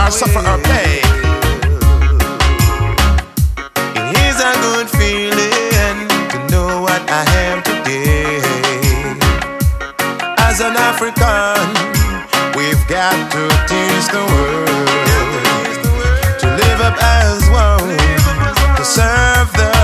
or suffer or pay. It is a good feeling to know what I am today. As an African, we've got to teach the world to live up as one, to serve the